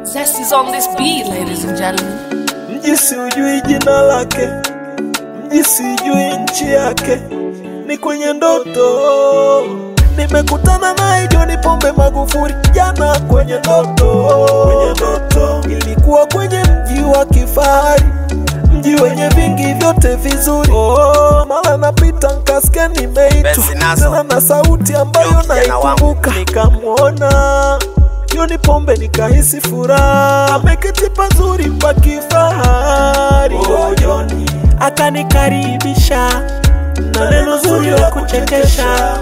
Zest is on this beat, ladies and gentlemen. Mji sijui jina lake, mji sijui nchi yake, ni kwenye ndoto. Nimekutana na John Pombe Magufuli jana kwenye ndoto. Ilikuwa kwenye mji wa kifahari, mji wenye vingi vyote vizuri. Mara napita nkasikia nimeitwa, tena na sauti ambayo naikumbuka. Nikamuona John Pombe nikahisi furaha, ameketi pazuri pa kifahari. John akanikaribisha na neno zuri la kuchekesha.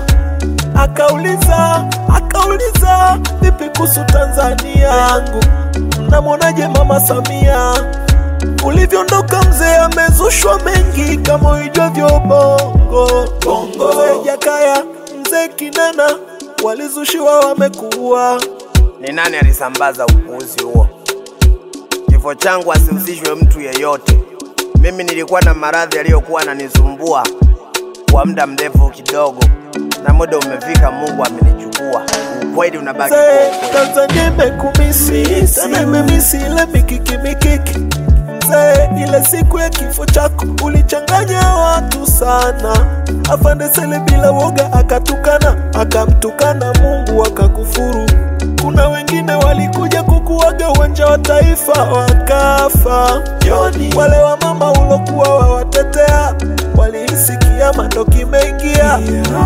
Akauliza vipi kuhusu Tanzania yangu, mnamuonaje Mama Samia? Ulivyoondoka mzee amezushwa mengi kama uijavyo bongo. Mzee Jakaya, mzee Kinana walizushiwa wamekuwa. Ni nani alisambaza upuuzi huo? Kifo changu asihusishwe mtu yeyote. Mimi nilikuwa na maradhi yaliyokuwa yananisumbua kwa muda mrefu kidogo, na muda umefika, Mungu amenichukua. Ukweli unabaki kwa Tanzania imekumisi, sana imemisi ile mikiki. Mzee, ile siku ya kifo chako ulichanganya watu sana. Afande Sele bila woga akamtukana Mungu akakufuru. Kuna wengine walikuja kukuaga uwanja wa Taifa wakafa. Wale wa mama ulokuwa wawatetea walihisi kiama ndo kimeingia.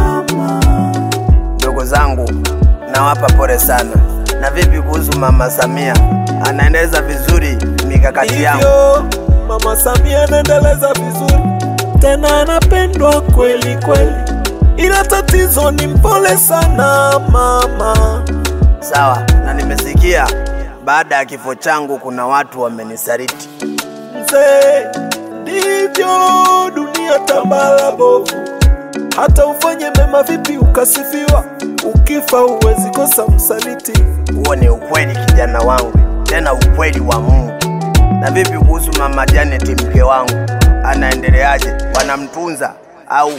Ndugu zangu, nawapa pole sana. Na vipi kuhusu Mama Samia? Anaendeleza vizuri mikakati yangu. Mama Samia anaendeleza vizuri, tena anapendwa kweli, ila tatizo ni mpole sana mama. Sawa, na nimesikia baada ya kifo changu kuna watu wamenisaliti. Mzee, ndivyo dunia tambala bovu. Hata ufanye mema vipi ukasifiwa, ukifa huwezi kosa msaliti. Huo ni ukweli kijana wangu, tena ukweli wa Mungu. Na vipi kuhusu Mama Janet mke wangu? Anaendeleaje? Wanamtunza au?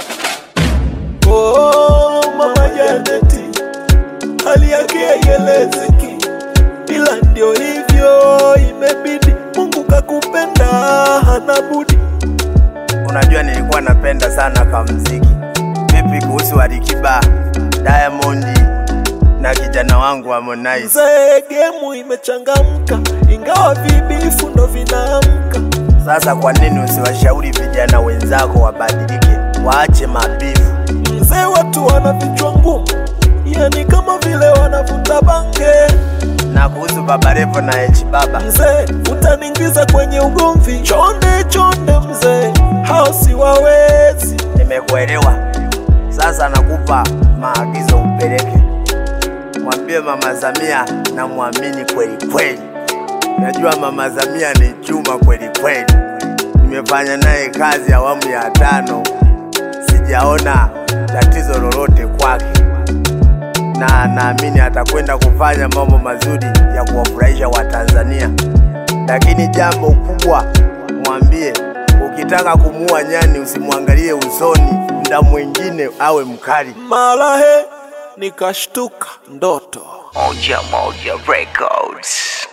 Mama Janet hali yake haielezeki, ila ndio hivyo imebidi. Mungu kakupenda hana budi. Unajua nilikuwa napenda sana kwa muziki. Vipi kuhusu Alikiba, Diamond na kijana wangu Harmonize? Mzee, gemu imechangamka, ingawa vibifu ndo vinaamka. Sasa kwa nini usiwashauri vijana wenzako wabadilike, waache mabifu? Mzee, watu wana vichwa ngumu, yani kama vile wanavuta bange. Na kuhusu Baba Levo na H Baba? Mzee, utaniingiza kwenye ugomvi. Chonde mzee, hao si wawezi. Nimekuelewa. Sasa nakupa maagizo upeleke. Mwambie Mama Samia na muamini kweli. Najua Mama Samia ni chuma kweli. Nimefanya naye kazi awamu ya 5. Sijaona tatizo lolote kwake. Na naamini atakwenda kufanya mambo mazuri ya kuwafurahisha Watanzania. Lakini jambo kubwa, mwambie ukitaka kumuua nyani usimwangalie usoni, muda mwingine awe mkali. Malahe nikashtuka ndoto. Moja Records.